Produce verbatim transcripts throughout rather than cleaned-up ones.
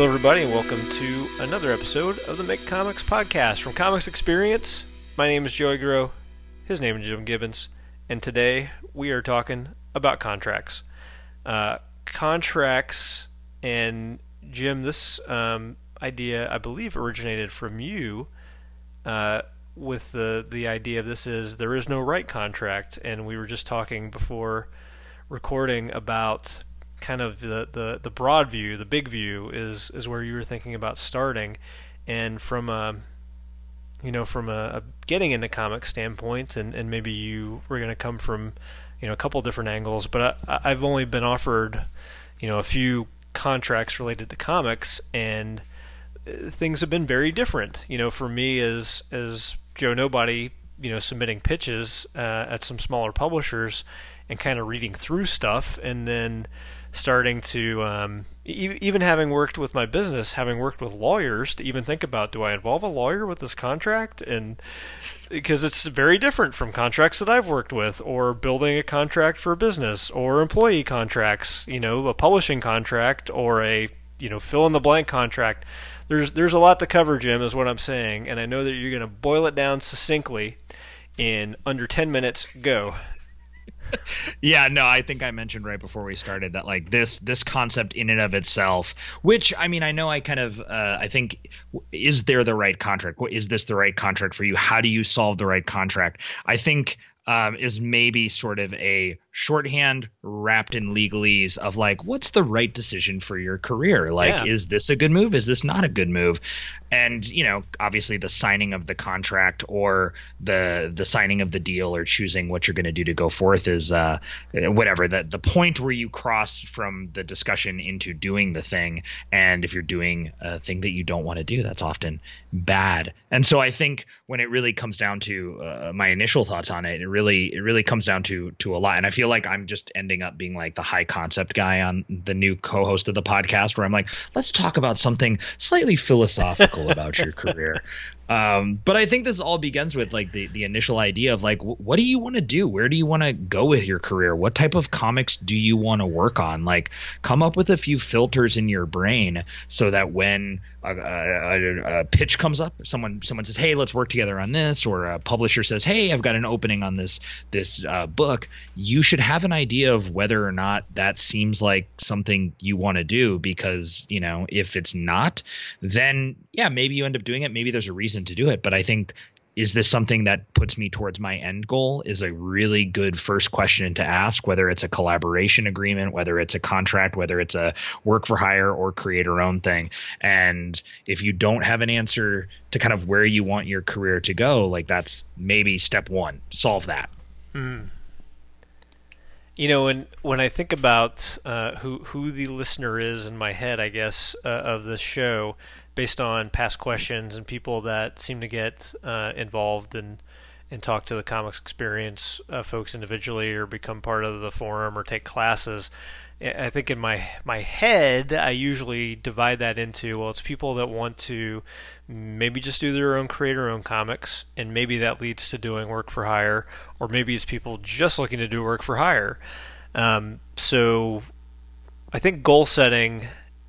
Hello, everybody, and welcome to another episode of the Make Comics podcast from Comics Experience. My name is Joey Groh. His name is Jim Gibbons, and today we are talking about contracts. Uh, contracts, and Jim, this um, idea, I believe, originated from you. Uh, with the the idea of this is there is no right contract, and we were just talking before recording about kind of the, the, the broad view, the big view is is where you were thinking about starting, and from a you know from a, a getting into comic standpoint, and, and maybe you were going to come from you know a couple different angles, but I, I've only been offered you know a few contracts related to comics, and things have been very different. You know, for me as as Joe Nobody, you know, submitting pitches uh, at some smaller publishers and kind of reading through stuff, and then starting to um, e- even having worked with my business, having worked with lawyers, to even think about, do I involve a lawyer with this contract? And because it's very different from contracts that I've worked with, or building a contract for a business, or employee contracts, you know, a publishing contract, or a you know fill in the blank contract. There's there's a lot to cover, Jim, is what I'm saying, and I know that you're going to boil it down succinctly in under ten minutes. Go. Yeah, no, I think I mentioned right before we started that like this this concept in and of itself, which I mean, I know I kind of uh, I think, is there the right contract? Is this the right contract for you? How do you solve the right contract? I think um, is maybe sort of a shorthand wrapped in legalese of like, what's the right decision for your career? Like, yeah. Is this a good move? Is this not a good move? And, you know, obviously the signing of the contract or the the signing of the deal or choosing what you're going to do to go forth is uh, whatever. The, the point where you cross from the discussion into doing the thing. And if you're doing a thing that you don't want to do, that's often bad. And so I think when it really comes down to uh, my initial thoughts on it, it really it really comes down to to a lot. And I feel like I'm just ending up being like the high concept guy on the new co-host of the podcast, where I'm like, let's talk about something slightly philosophical about your career. Um, but I think this all begins with like the, the initial idea of like, w- what do you want to do? Where do you want to go with your career? What type of comics do you want to work on? Like, come up with a few filters in your brain so that when a, a, a pitch comes up, someone someone says, hey, let's work together on this, or a publisher says, hey, I've got an opening on this this uh, book, you should have an idea of whether or not that seems like something you want to do. Because, you know, if it's not, then yeah, maybe you end up doing it. Maybe there's a reason to do it. But I think, is this something that puts me towards my end goal, is a really good first question to ask, whether it's a collaboration agreement, whether it's a contract, whether it's a work for hire or create your own thing. And if you don't have an answer to kind of where you want your career to go, like that's maybe step one, solve that. Mm. You know, when when I think about uh, who who the listener is in my head, I guess, uh, of this show, based on past questions and people that seem to get uh, involved and and talk to the Comics Experience uh, folks individually, or become part of the forum, or take classes, I think in my my head I usually divide that into, well, it's people that want to maybe just do their own, create their own comics, and maybe that leads to doing work for hire, or maybe it's people just looking to do work for hire. Um, so I think goal setting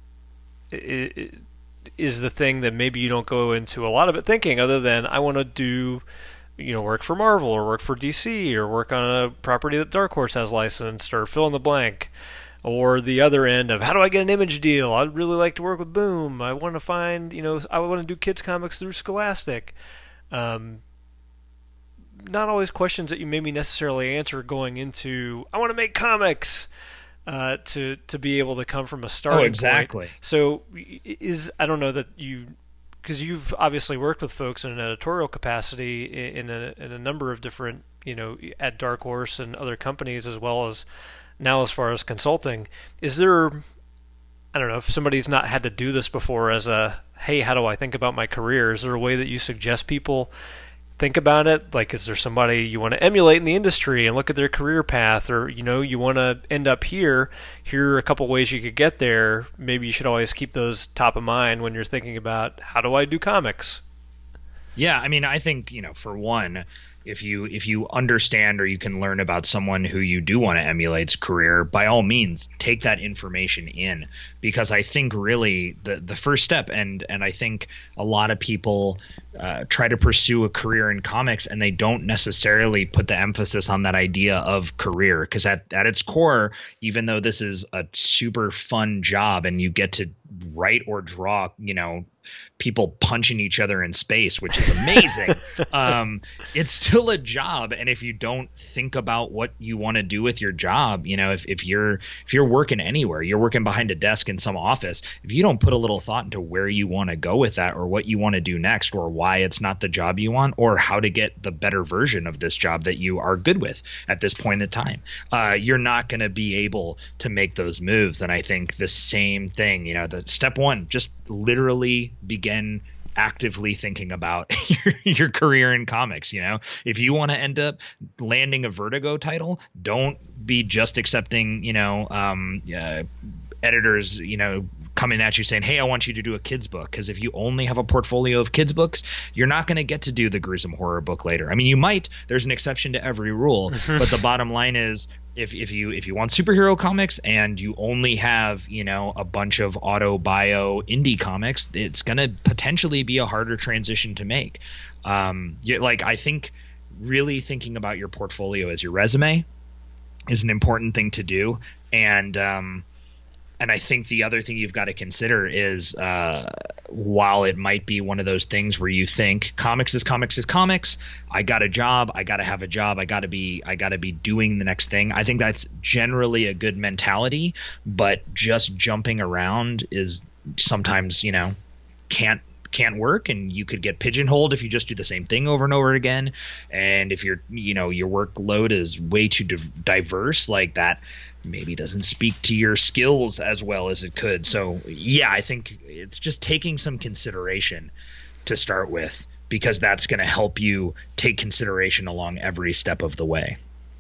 is the thing that maybe you don't go into a lot of it thinking, other than I want to do you know work for Marvel, or work for D C, or work on a property that Dark Horse has licensed, or fill in the blank. Or the other end of, how do I get an image deal? I'd really like to work with Boom. I want to find, you know, I want to do kids comics through Scholastic. Um, not always questions that you maybe necessarily answer going into, I want to make comics, uh, to to be able to come from a starting point. Oh, exactly. Point. So is, I don't know that you, because you've obviously worked with folks in an editorial capacity in a, in a number of different, you know, at Dark Horse and other companies, as well as now as far as consulting. Is there, I don't know, if somebody's not had to do this before as a, hey, how do I think about my career? Is there a way that you suggest people think about it? Like, is there somebody you want to emulate in the industry and look at their career path? Or, you know, you want to end up here, here are a couple ways you could get there. Maybe you should always keep those top of mind when you're thinking about, how do I do comics? Yeah, I mean, I think, you know, for one, if you if you understand or you can learn about someone who you do want to emulate's career, by all means, take that information in, because I think really the the first step, and and I think a lot of people uh, try to pursue a career in comics and they don't necessarily put the emphasis on that idea of career, because at at its core, even though this is a super fun job and you get to write or draw, you know, people punching each other in space, which is amazing. um, it's still a job. And if you don't think about what you want to do with your job, you know, if, if you're, if you're working anywhere, you're working behind a desk in some office, if you don't put a little thought into where you want to go with that, or what you want to do next, or why it's not the job you want, or how to get the better version of this job that you are good with at this point in time, uh, you're not going to be able to make those moves. And I think the same thing, you know, the step one, just literally begin actively thinking about your, your career in comics. You know, if you want to end up landing a Vertigo title, don't be just accepting, you know, um, uh, editors, you know, coming at you saying, hey, I want you to do a kids book. Because if you only have a portfolio of kids books, you're not going to get to do the gruesome horror book later. I mean, you might, there's an exception to every rule, but the bottom line is, if if you if you want superhero comics and you only have, you know, a bunch of auto bio indie comics, it's going to potentially be a harder transition to make. Um, you, like, I think really thinking about your portfolio as your resume is an important thing to do. And, um, And I think the other thing you've got to consider is, uh, while it might be one of those things where you think comics is comics is comics, I got a job, I got to have a job, I got to be, I got to be doing the next thing. I think that's generally a good mentality, but just jumping around is sometimes, you know, can't can't work, and you could get pigeonholed if you just do the same thing over and over again. And if you're, you know, your workload is way too diverse, like that maybe doesn't speak to your skills as well as it could. So yeah, I think it's just taking some consideration to start with, because that's going to help you take consideration along every step of the way.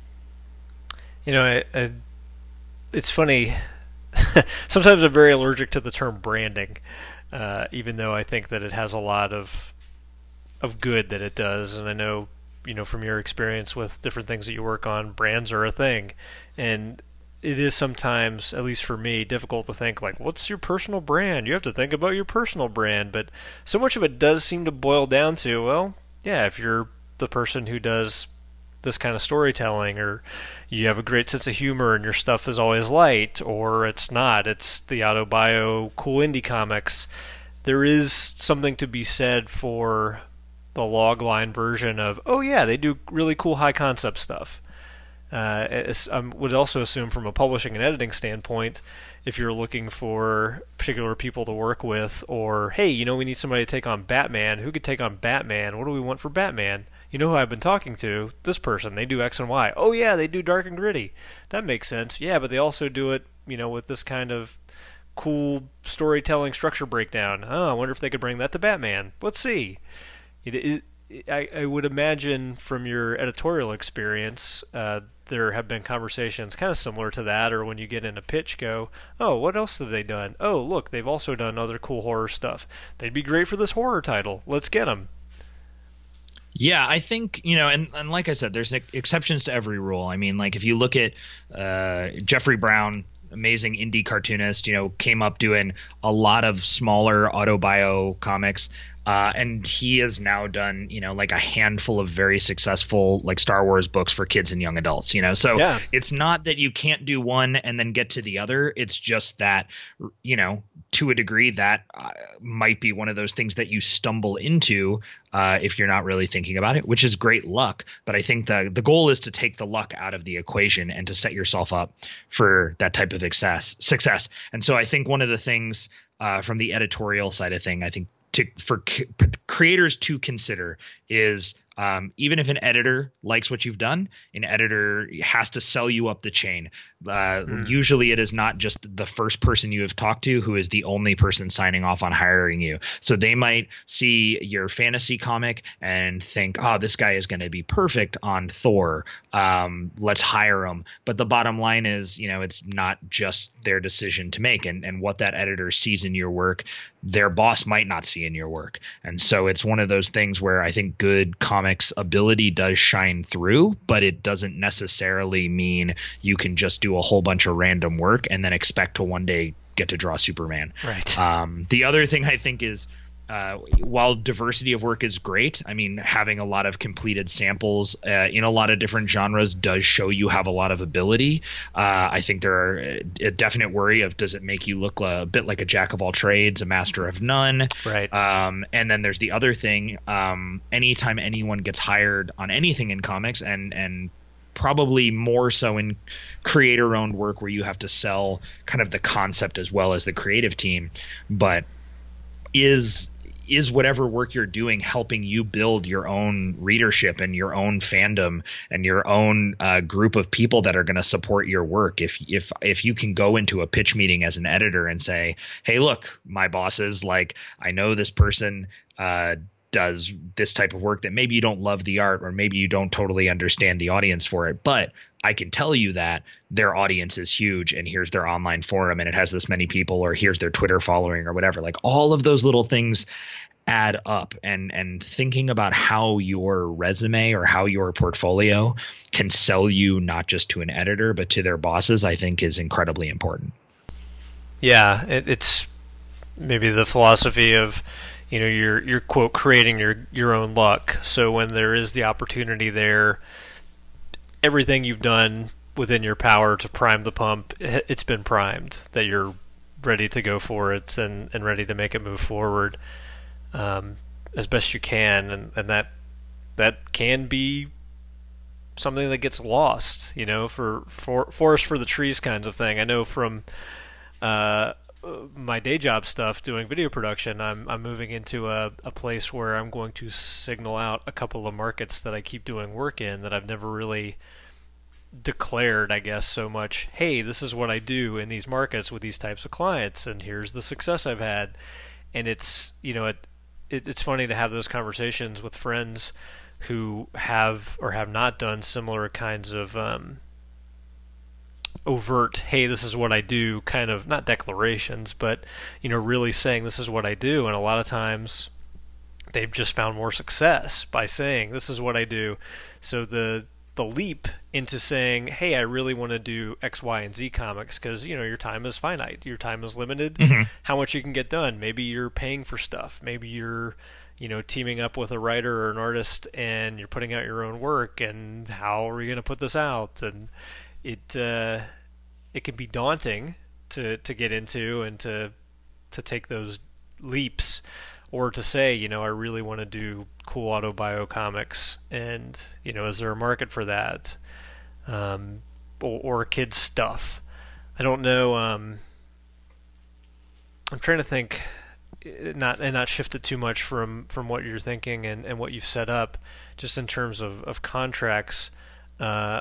You know, I, I, it's funny. Sometimes I'm very allergic to the term branding, uh, even though I think that it has a lot of of good that it does. And I know, you know, from your experience with different things that you work on, brands are a thing. And it is sometimes, at least for me, difficult to think, like, what's your personal brand? You have to think about your personal brand. But so much of it does seem to boil down to, well, yeah, if you're the person who does this kind of storytelling, or you have a great sense of humor and your stuff is always light, or it's not, it's the auto bio cool indie comics, there is something to be said for the logline version of, oh yeah, they do really cool high concept stuff. Uh, I would also assume from a publishing and editing standpoint, if you're looking for particular people to work with, or, hey, you know, we need somebody to take on Batman. Who could take on Batman? What do we want for Batman? You know who I've been talking to? This person. They do X and Y. Oh, yeah, they do dark and gritty. That makes sense. Yeah, but they also do it, you know, with this kind of cool storytelling structure breakdown. Oh, I wonder if they could bring that to Batman. Let's see. It, it, I, I would imagine from your editorial experience, uh, there have been conversations kind of similar to that, or when you get in a pitch, go, oh, what else have they done? Oh, look, they've also done other cool horror stuff. They'd be great for this horror title. Let's get them. Yeah, I think, you know, and, and like I said, there's exceptions to every rule. I mean, like if you look at uh, Jeffrey Brown, amazing indie cartoonist, you know, came up doing a lot of smaller autobio comics. Uh, and he has now done, you know, like a handful of very successful, like Star Wars books for kids and young adults, you know, so yeah. It's not that you can't do one and then get to the other. It's just that, you know, to a degree that uh, might be one of those things that you stumble into uh, if you're not really thinking about it, which is great luck. But I think the the goal is to take the luck out of the equation and to set yourself up for that type of success. success. And so I think one of the things uh, from the editorial side of thing, I think, To, for c- creators to consider is Um, even if an editor likes what you've done, an editor has to sell you up the chain. Uh, mm. Usually it is not just the first person you have talked to who is the only person signing off on hiring you. So they might see your fantasy comic and think, oh, this guy is going to be perfect on Thor. Um, let's hire him. But the bottom line is, you know, it's not just their decision to make, and, and what that editor sees in your work, their boss might not see in your work. And so it's one of those things where I think good comics ability does shine through, but it doesn't necessarily mean you can just do a whole bunch of random work and then expect to one day get to draw Superman. Right. Um, the other thing I think is, Uh, while diversity of work is great, I mean, having a lot of completed samples uh, in a lot of different genres does show you have a lot of ability. Uh, I think there are a definite worry of, does it make you look a bit like a jack of all trades, a master of none? Right. Um, and then there's the other thing. Um, anytime anyone gets hired on anything in comics, and and probably more so in creator-owned work where you have to sell kind of the concept as well as the creative team, but is is whatever work you're doing helping you build your own readership and your own fandom and your own uh, group of people that are going to support your work? If if if you can go into a pitch meeting as an editor and say, hey, look, my bosses, like, I know this person uh, does this type of work that maybe you don't love the art, or maybe you don't totally understand the audience for it, but I can tell you that their audience is huge, and here's their online forum and it has this many people, or here's their Twitter following or whatever. Like, all of those little things add up, and and thinking about how your resume or how your portfolio can sell you not just to an editor but to their bosses, I think is incredibly important. Yeah, it, it's maybe the philosophy of, you know, you're you're quote creating your your own luck. So when there is the opportunity there, everything you've done within your power to prime the pump, it's been primed, that you're ready to go for it and, and ready to make it move forward um, as best you can. And, and that that can be something that gets lost, you know, for, for forest for the trees kinds of thing. I know from uh, my day job stuff, doing video production, I'm I'm moving into a, a place where I'm going to signal out a couple of markets that I keep doing work in that I've never really declared, I guess, so much. Hey, this is what I do in these markets with these types of clients, and here's the success I've had. And it's, you know, it, it it's funny to have those conversations with friends who have or have not done similar kinds of um, overt, hey, this is what I do, kind of, not declarations, but, you know, really saying this is what I do. And a lot of times they've just found more success by saying this is what I do. So the the leap into saying, hey, I really want to do X, Y, and Z comics, because, you know, your time is finite, your time is limited, mm-hmm. how much you can get done. Maybe you're paying for stuff. Maybe you're, you know, teaming up with a writer or an artist and you're putting out your own work, and how are we going to put this out? And it uh, it can be daunting to, to get into and to to take those leaps, or to say, you know, I really want to do cool autobio comics, and, you know, is there a market for that? Um, or, or kids stuff. I don't know. Um, I'm trying to think, not and not shift it too much from, from what you're thinking and, and what you've set up, just in terms of, of contracts. Uh,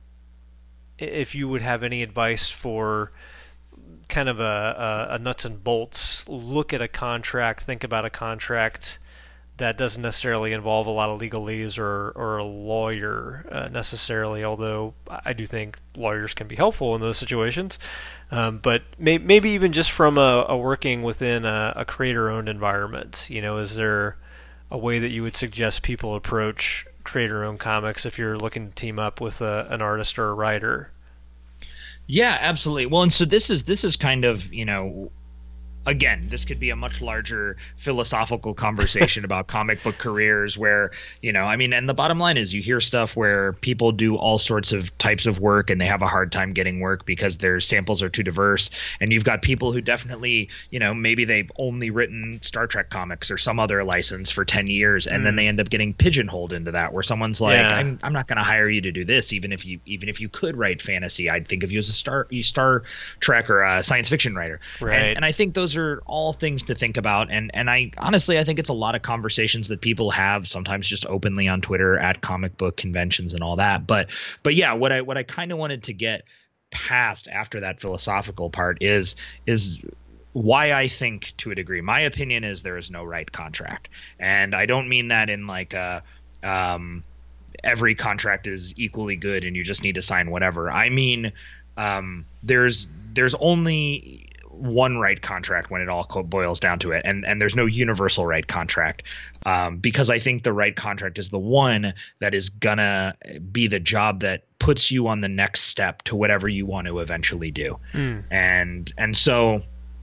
if you would have any advice for kind of a, a, a nuts and bolts look at a contract, think about a contract that doesn't necessarily involve a lot of legalese or, or a lawyer uh, necessarily, although I do think lawyers can be helpful in those situations. Um, but may, maybe even just from a, a working within a, a creator-owned environment, you know, is there a way that you would suggest people approach creator-owned comics if you're looking to team up with a, an artist or a writer? Yeah, absolutely. Well, and so this is this is kind of, you know, again, this could be a much larger philosophical conversation about comic book careers where, you know, I mean, and the bottom line is you hear stuff where people do all sorts of types of work and they have a hard time getting work because their samples are too diverse. And you've got people who definitely, you know, maybe they've only written Star Trek comics or some other license for ten years. And mm. then they end up getting pigeonholed into that, where someone's like, yeah. I'm, I'm not going to hire you to do this. Even if you, even if you could write fantasy, I'd think of you as a Star, Star Trek or a science fiction writer. Right. And, and I think those those are all things to think about. And and I honestly, I think it's a lot of conversations that people have sometimes just openly on Twitter at comic book conventions and all that. But but yeah, what I what I kind of wanted to get past after that philosophical part is is why I think, to a degree, my opinion is there is no right contract. And I don't mean that in like a um, every contract is equally good and you just need to sign whatever. I mean, um, there's there's only one right contract when it all boils down to it, and and there's no universal right contract, um, because I think the right contract is the one that is gonna be the job that puts you on the next step to whatever you want to eventually do. Mm. And and so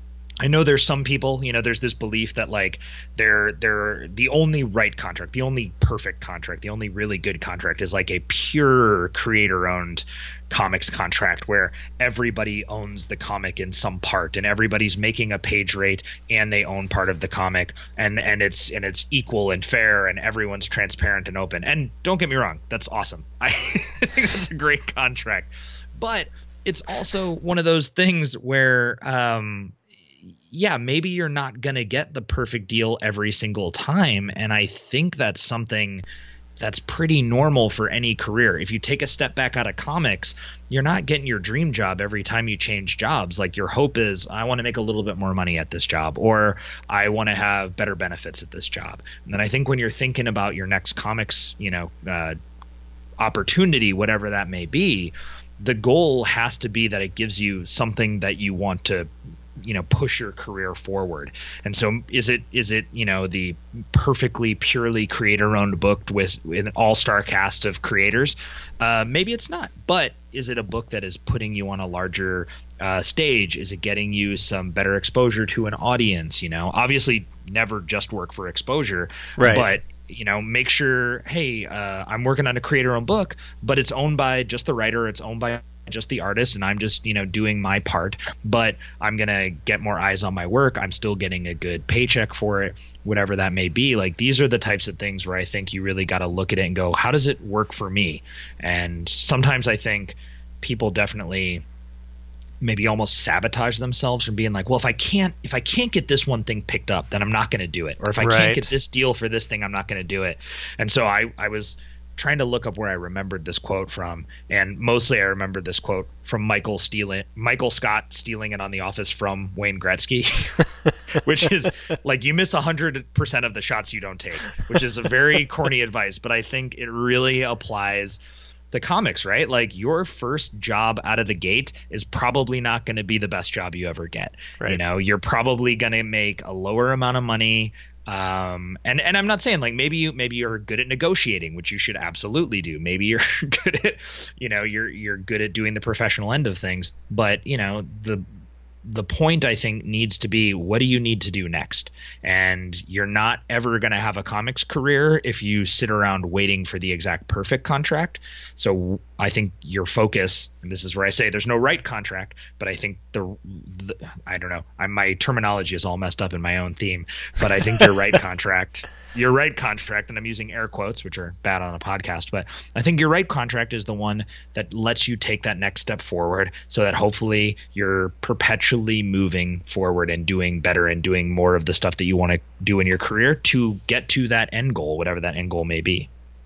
I know there's some people, you know, there's this belief that like they're they're the only right contract, the only perfect contract, the only really good contract is like a pure creator owned comics contract where everybody owns the comic in some part and everybody's making a page rate and they own part of the comic, and and it's and it's equal and fair and everyone's transparent and open. And don't get me wrong, that's awesome. I think that's a great contract. But it's also one of those things where um yeah, maybe you're not going to get the perfect deal every single time. And I think that's something that's pretty normal for any career. If you take a step back out of comics, you're not getting your dream job every time you change jobs. Like your hope is, I want to make a little bit more money at this job, or I want to have better benefits at this job. And then I think when you're thinking about your next comics, you know, uh, opportunity, whatever that may be, the goal has to be that it gives you something that you want to, you know, push your career forward. And so is it is it you know, the perfectly purely creator owned book with, with an all-star cast of creators? Uh maybe it's not. But is it a book that is putting you on a larger uh stage? Is it getting you some better exposure to an audience? You know, obviously never just work for exposure, right? But you know, make sure, hey, uh I'm working on a creator owned book, but it's owned by just the writer, it's owned by just the artist, and I'm just, you know, doing my part, but I'm gonna get more eyes on my work. I'm still getting a good paycheck for it, whatever that may be. Like, these are the types of things where I think you really got to look at it and go, how does it work for me? And sometimes I think people definitely maybe almost sabotage themselves from being like, well, if I can't if I can't get this one thing picked up, then I'm not going to do it. Or if I right. can't get this deal for this thing, I'm not going to do it. And so I I was trying to look up where I remembered this quote from, and mostly I remember this quote from Michael stealing Michael Scott stealing it on The Office from Wayne Gretzky, which is like, you miss one hundred percent of the shots you don't take, which is a very corny advice, but I think it really applies to comics, right? Like, your first job out of the gate is probably not going to be the best job you ever get. Right. You know, you're probably going to make a lower amount of money. Um, and, and I'm not saying like, maybe you, maybe you're good at negotiating, which you should absolutely do. Maybe you're good at, you know, you're, you're good at doing the professional end of things, but you know, the, the point I think needs to be, what do you need to do next? And you're not ever going to have a comics career if you sit around waiting for the exact perfect contract. So I think your focus, and this is where I say there's no right contract, but I think the, the I don't know, I, my terminology is all messed up in my own theme, but I think your right contract, your right contract, and I'm using air quotes, which are bad on a podcast, but I think your right contract is the one that lets you take that next step forward, so that hopefully you're perpetually moving forward and doing better and doing more of the stuff that you want to do in your career to get to that end goal, whatever that end goal may be.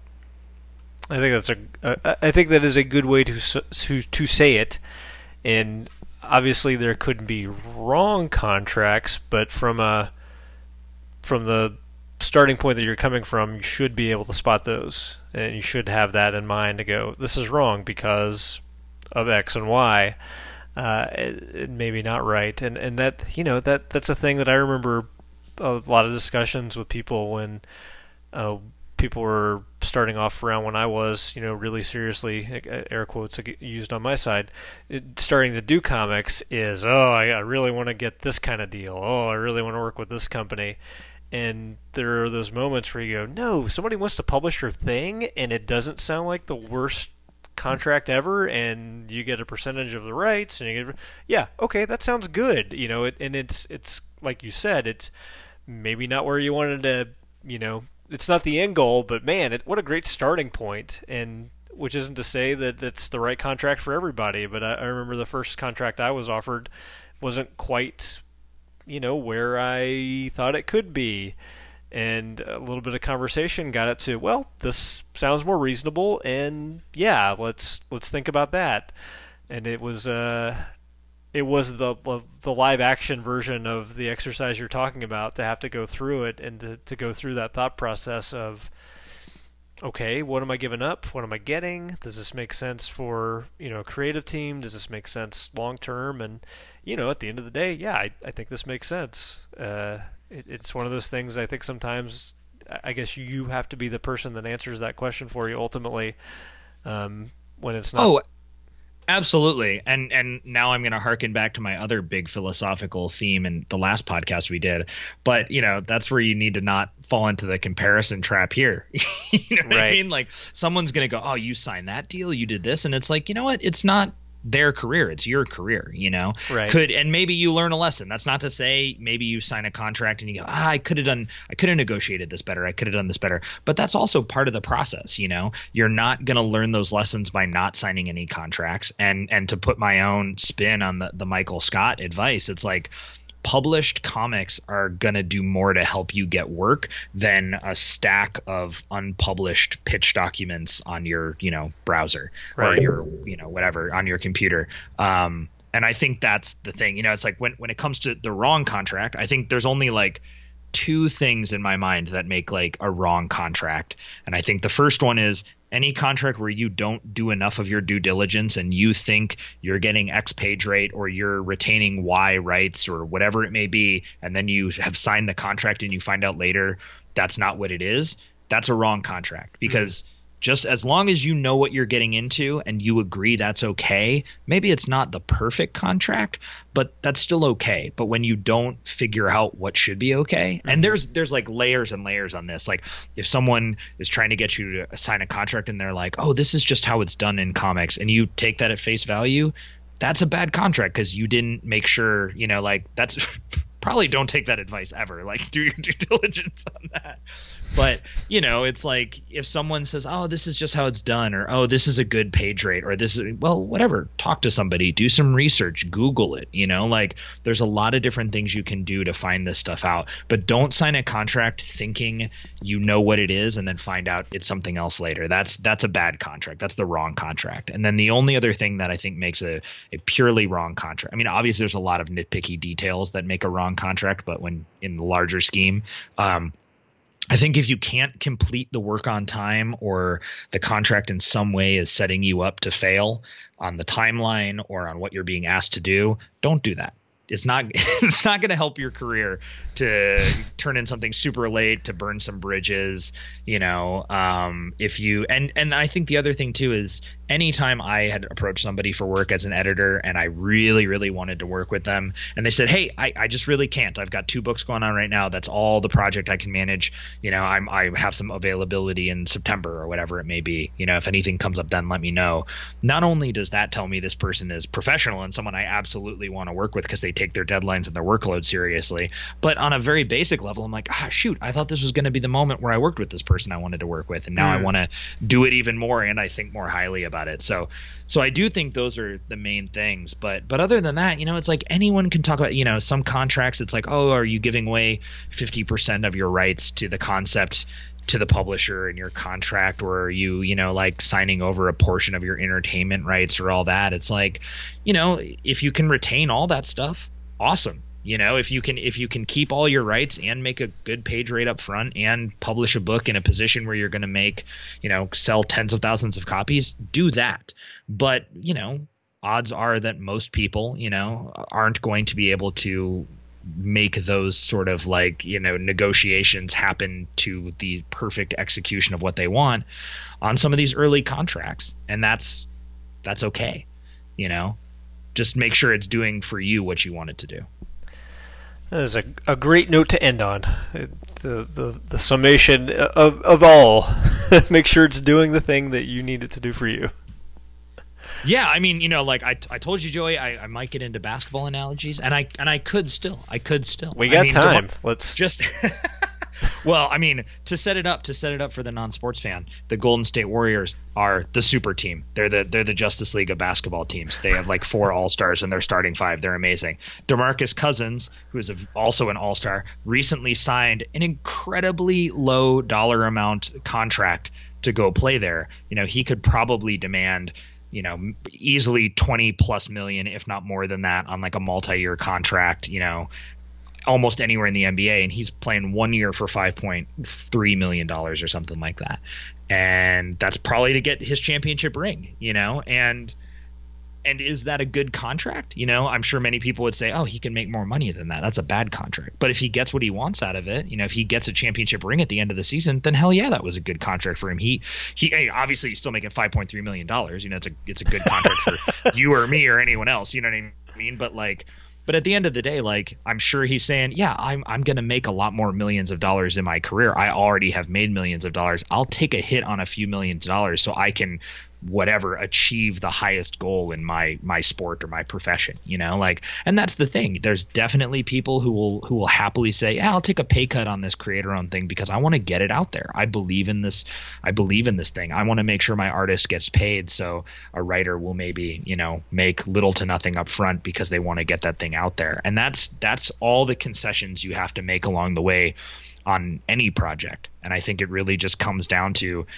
I think that's a. Uh, I think that is a good way to to to say it, and obviously there could be wrong contracts, but from a from the starting point that you're coming from, you should be able to spot those, and you should have that in mind to go, this is wrong because of X and Y. Uh, it, it maybe not right, and and that, you know, that that's a thing that I remember a lot of discussions with people when uh, people were starting off around when I was, you know, really seriously, air quotes used on my side, it, starting to do comics is, oh, I, I really want to get this kind of deal. Oh, I really want to work with this company. And there are those moments where you go, no, somebody wants to publish your thing, and it doesn't sound like the worst contract ever, and you get a percentage of the rights, and you get, yeah, okay, that sounds good, you know. It, and it's it's like you said, it's maybe not where you wanted to, you know, it's not the end goal, but man, it, what a great starting point. And which isn't to say that that's the right contract for everybody, but I, I remember the first contract I was offered wasn't quite you know, where I thought it could be. And a little bit of conversation got it to, well, this sounds more reasonable, and yeah, let's let's think about that. And it was uh, it was the the live action version of the exercise you're talking about, to have to go through it and to, to go through that thought process of, okay, what am I giving up? What am I getting? Does this make sense for, you know, a creative team? Does this make sense long term? And, you know, at the end of the day, yeah, I, I think this makes sense. Uh, it, it's one of those things I think sometimes, I guess you have to be the person that answers that question for you ultimately, um, when it's not. Oh, absolutely. And and now I'm going to harken back to my other big philosophical theme in the last podcast we did. But, you know, that's where you need to not fall into the comparison trap here. You know what right. I mean? Like, someone's going to go, oh, you signed that deal, you did this. And it's like, you know what? It's not their career. It's your career, you know? Right. Could, and maybe you learn a lesson. That's not to say maybe you sign a contract and you go, ah, I could have done, I could have negotiated this better. I could have done this better. But that's also part of the process, you know? You're not going to learn those lessons by not signing any contracts. And, and to put my own spin on the, the Michael Scott advice, it's like, published comics are going to do more to help you get work than a stack of unpublished pitch documents on your, you know, browser right. or your, you know, whatever on your computer. Um, and I think that's the thing, you know, it's like when, when it comes to the wrong contract, I think there's only like two things in my mind that make like a wrong contract. And I think the first one is any contract where you don't do enough of your due diligence and you think you're getting X page rate or you're retaining Y rights or whatever it may be, and then you have signed the contract and you find out later that's not what it is, that's a wrong contract. Because mm-hmm. just as long as you know what you're getting into and you agree that's okay, maybe it's not the perfect contract, but that's still okay. But when you don't figure out what should be okay, mm-hmm. and there's there's like layers and layers on this. Like if someone is trying to get you to sign a contract and they're like, oh, this is just how it's done in comics, and you take that at face value, that's a bad contract because you didn't make sure, you know, like that's probably don't take that advice ever. Like do your due diligence on that. But, you know, it's like if someone says, oh, this is just how it's done, or, oh, this is a good page rate, or this is, well, whatever, talk to somebody, do some research, Google it, you know, like there's a lot of different things you can do to find this stuff out. But don't sign a contract thinking you know what it is and then find out it's something else later. That's that's a bad contract. That's the wrong contract. And then the only other thing that I think makes a, a purely wrong contract, I mean, obviously there's a lot of nitpicky details that make a wrong contract, but when in the larger scheme, um, I think if you can't complete the work on time or the contract in some way is setting you up to fail on the timeline or on what you're being asked to do, don't do that. It's not it's not going to help your career to turn in something super late, to burn some bridges, you know, um, if you and and I think the other thing, too, is anytime I had approached somebody for work as an editor and I really, really wanted to work with them and they said, hey, I, I just really can't. I've got two books going on right now. That's all the project I can manage. You know, I'm I have some availability in September or whatever it may be. You know, if anything comes up, then let me know. Not only does that tell me this person is professional and someone I absolutely want to work with because they take their deadlines and their workload seriously, but on a very basic level, I'm like, ah, shoot, I thought this was going to be the moment where I worked with this person I wanted to work with. And now mm. I want to do it even more. And I think more highly about it. So, so I do think those are the main things, but, but other than that, you know, it's like anyone can talk about, you know, some contracts. It's like, oh, are you giving away fifty percent of your rights to the concept to the publisher in your contract, or are you, you know, like signing over a portion of your entertainment rights or all that? It's like, you know, if you can retain all that stuff, awesome. You know, if you can if you can keep all your rights and make a good page rate up front and publish a book in a position where you're going to make, you know, sell tens of thousands of copies, do that. But, you know, odds are that most people, you know, aren't going to be able to make those sort of like, you know, negotiations happen to the perfect execution of what they want on some of these early contracts. And that's that's okay. You know, just make sure it's doing for you what you want it to do. That is a, a great note to end on. The the, the summation of, of all. Make sure it's doing the thing that you need it to do for you. Yeah, I mean, you know, like I, I told you, Joey, I, I might get into basketball analogies, and I and I could still, I could still. We got I mean, time. Let's just Well, I mean, to set it up, to set it up for the non-sports fan, the Golden State Warriors are the super team. They're the they're the Justice League of basketball teams. They have like four all-stars in their starting five. They're amazing. DeMarcus Cousins, who is a, also an all-star, recently signed an incredibly low dollar amount contract to go play there. You know, he could probably demand, you know, easily twenty plus million, if not more than that, on like a multi-year contract, you know, almost anywhere in the N B A, and he's playing one year for five point three million dollars or something like that. And that's probably to get his championship ring, you know, and and is that a good contract? You know, I'm sure many people would say, oh, he can make more money than that. That's a bad contract. But if he gets what he wants out of it, you know, if he gets a championship ring at the end of the season, then hell yeah, that was a good contract for him. He he hey, obviously he's still making five point three million dollars. You know, it's a it's a good contract for you or me or anyone else. You know what I mean? But like, But at the end of the day, like, I'm sure he's saying, yeah, I'm I'm going to make a lot more millions of dollars in my career. I already have made millions of dollars. I'll take a hit on a few millions of dollars so I can whatever achieve the highest goal in my my sport or my profession, you know, like, and that's the thing. There's definitely people who will who will happily say, yeah, I'll take a pay cut on this creator owned thing because I want to get it out there. I believe in this. I believe in this thing. I want to make sure my artist gets paid. So a writer will maybe, you know, make little to nothing up front because they want to get that thing out there. And that's that's all the concessions you have to make along the way on any project. And I think it really just comes down to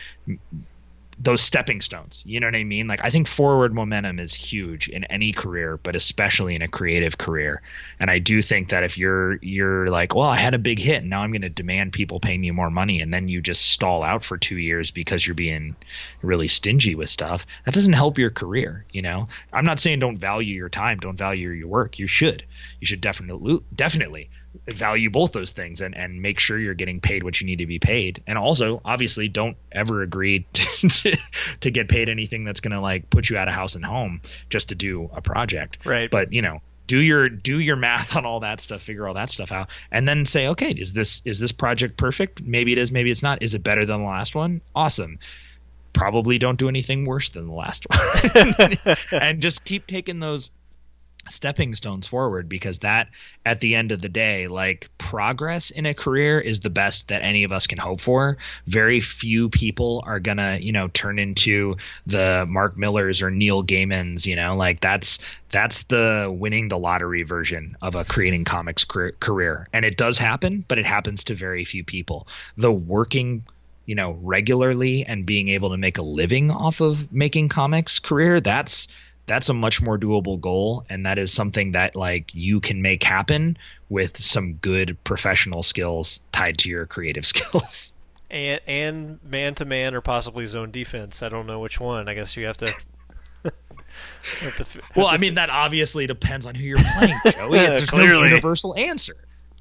those stepping stones. You know what I mean? Like, I think forward momentum is huge in any career, but especially in a creative career. And I do think that if you're you're like, well, I had a big hit and now I'm going to demand people pay me more money, and then you just stall out for two years because you're being really stingy with stuff, that doesn't help your career. You know, I'm not saying don't value your time, don't value your work. You should. You should definitely definitely value both those things and, and make sure you're getting paid what you need to be paid. And also, obviously, don't ever agree to, to, to get paid anything that's going to like put you out of house and home just to do a project. Right. But, you know, do your do your math on all that stuff, figure all that stuff out, and then say, okay, is this is this project perfect? Maybe it is, maybe it's not. Is it better than the last one? Awesome. Probably don't do anything worse than the last one. And just keep taking those stepping stones forward, because that, at the end of the day, like, progress in a career is the best that any of us can hope for. Very few people are gonna, you know, turn into the Mark Millers or Neil Gaimans, you know, like that's that's the winning the lottery version of a creating comics career. And it does happen, but it happens to very few people. The working, you know, regularly and being able to make a living off of making comics career, that's that's a much more doable goal. And that is something that, like, you can make happen with some good professional skills tied to your creative skills. And and man to man or possibly zone defense. I don't know which one. I guess you have to. have to have well, to I mean, that obviously depends on who you're playing, Joey. There's Clearly. no universal answer.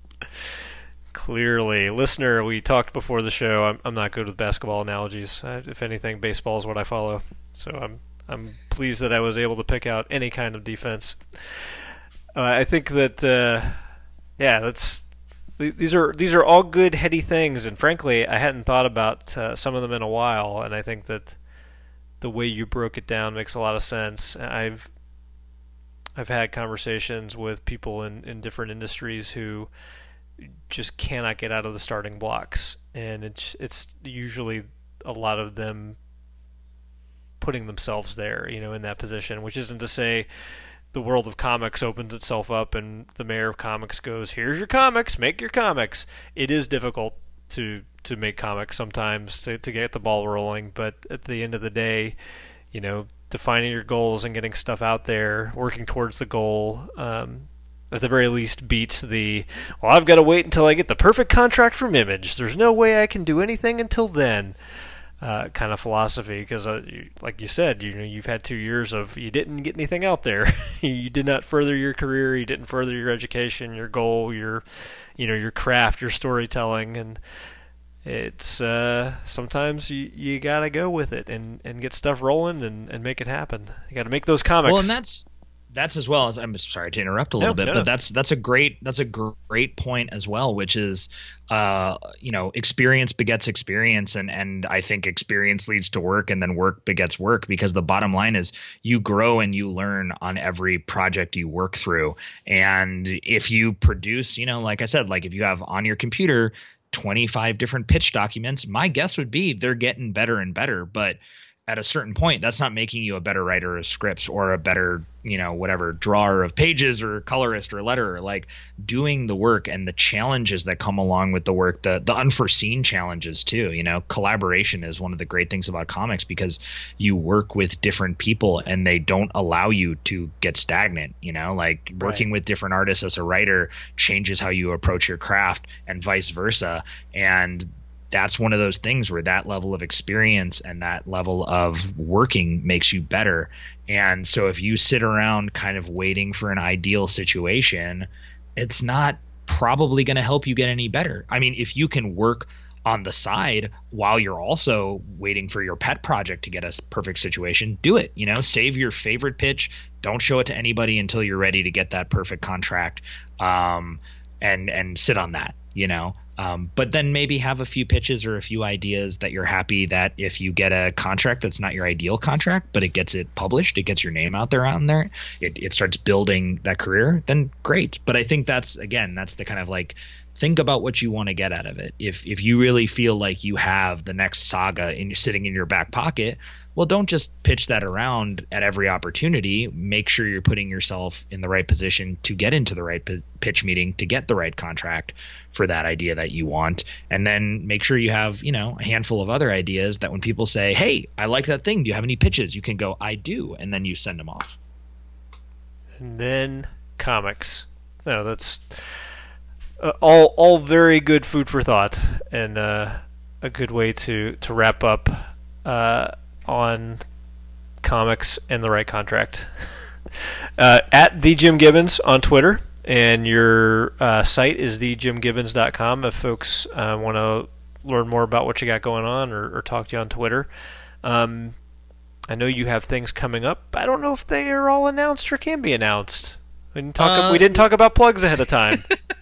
Clearly. Listener, we talked before the show. I'm, I'm not good with basketball analogies. I, if anything, baseball is what I follow. So I'm I'm pleased that I was able to pick out any kind of defense. Uh, I think that, uh, yeah, that's these are these are all good, heady things, and frankly, I hadn't thought about uh, some of them in a while. And I think that the way you broke it down makes a lot of sense. I've I've had conversations with people in, in different industries who just cannot get out of the starting blocks, and it's it's usually a lot of them putting themselves there, you know, in that position, which isn't to say the world of comics opens itself up and the mayor of comics goes, here's your comics, make your comics. It is difficult to to make comics sometimes to, to get the ball rolling, but at the end of the day, you know, defining your goals and getting stuff out there, working towards the goal, um, at the very least beats the, well, I've got to wait until I get the perfect contract from Image. There's no way I can do anything until then. Uh, kind of philosophy, because uh, you, like you said, you know, you've had two years of you didn't get anything out there. You did not further your career. You didn't further your education, your goal, your, you know, your craft, your storytelling, and it's uh, sometimes you you gotta go with it and, and get stuff rolling and, and make it happen. You got to make those comics. Well, and that's. That's as well as I'm sorry to interrupt a little no, bit, no, but no. that's that's a great that's a great point as well, which is uh you know, experience begets experience, and and I think experience leads to work, and then work begets work, because the bottom line is you grow and you learn on every project you work through. And if you produce, you know, like I said, like if you have on your computer twenty-five different pitch documents, my guess would be they're getting better and better. But at a certain point, that's not making you a better writer of scripts or a better, you know, whatever, drawer of pages or colorist or letterer. Like, doing the work and the challenges that come along with the work, the the unforeseen challenges too. You know, collaboration is one of the great things about comics, because you work with different people and they don't allow you to get stagnant. You know, like working Right. with different artists as a writer changes how you approach your craft and vice versa. And that's one of those things where that level of experience and that level of working makes you better. And so if you sit around kind of waiting for an ideal situation, it's not probably going to help you get any better. I mean, if you can work on the side while you're also waiting for your pet project to get a perfect situation, do it. You know, save your favorite pitch. Don't show it to anybody until you're ready to get that perfect contract, um, and and sit on that, you know. Um, but then maybe have a few pitches or a few ideas that you're happy that if you get a contract that's not your ideal contract, but it gets it published, it gets your name out there, out in there, it, it starts building that career, then great. But I think that's, again, that's the kind of like, think about what you want to get out of it. If if you really feel like you have the next saga in sitting in your back pocket, well, don't just pitch that around at every opportunity. Make sure you're putting yourself in the right position to get into the right p- pitch meeting, to get the right contract for that idea that you want. And then make sure you have, you know, a handful of other ideas that when people say, hey, I like that thing, do you have any pitches? You can go, I do. And then you send them off. And then comics. No, that's uh, all all very good food for thought, and uh, a good way to, to wrap up uh, on comics and the right contract. uh, at the Jim Gibbons on Twitter, and your uh, site is the jim gibbons dot com if folks uh, want to learn more about what you got going on, or, or talk to you on Twitter. Um, I know you have things coming up. I don't know if they are all announced or can be announced. We didn't talk. Uh, we didn't talk about plugs ahead of time.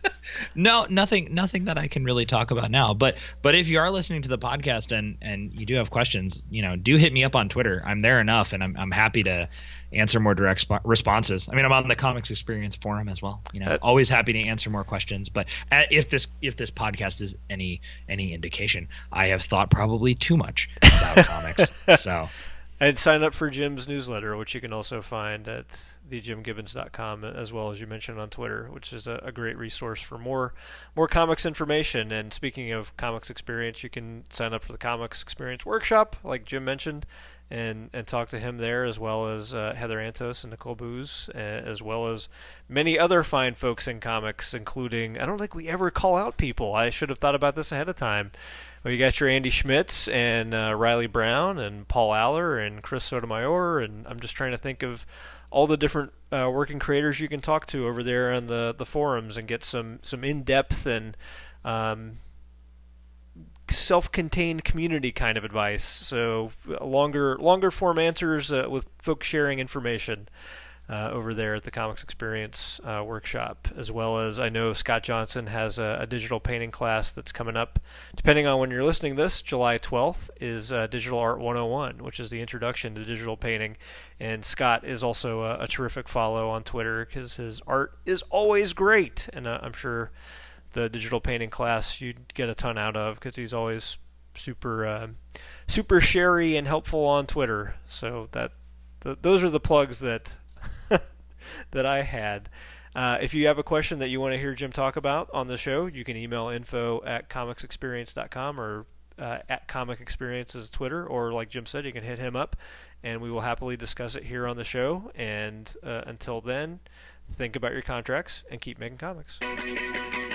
No, nothing, nothing that I can really talk about now. But, but if you are listening to the podcast and, and you do have questions, you know, do hit me up on Twitter. I'm there enough, and I'm I'm happy to answer more direct sp- responses. I mean, I'm on the Comics Experience forum as well. You know, Uh, always happy to answer more questions. But uh, if this if this podcast is any any indication, I have thought probably too much about comics. So. And sign up for Jim's newsletter, which you can also find at the jim gibbons dot com, as well as you mentioned on Twitter, which is a, a great resource for more more comics information. And speaking of Comics Experience, you can sign up for the Comics Experience Workshop, like Jim mentioned, and, and talk to him there, as well as uh, Heather Antos and Nicole Booz, uh, as well as many other fine folks in comics, including, I don't think we ever call out people. I should have thought about this ahead of time. Well, you got your Andy Schmitz and uh, Riley Brown and Paul Aller and Chris Sotomayor, and I'm just trying to think of all the different uh, working creators you can talk to over there on the, the forums and get some, some in-depth and um, self-contained community kind of advice. So longer longer form answers uh, with folks sharing information uh, over there at the Comics Experience uh, Workshop, as well as I know Scott Johnson has a, a digital painting class that's coming up. Depending on when you're listening to this, July twelfth is uh, Digital Art one oh one, which is the introduction to digital painting. And Scott is also a, a terrific follow on Twitter because his art is always great, and uh, I'm sure the digital painting class you'd get a ton out of because he's always super uh, super sharey and helpful on Twitter. So that th- those are the plugs that that I had. Uh, if you have a question that you want to hear Jim talk about on the show, you can email info at comics experience dot com or uh, at Comic Experience's Twitter, or like Jim said, you can hit him up and we will happily discuss it here on the show. And uh, until then, think about your contracts and keep making comics.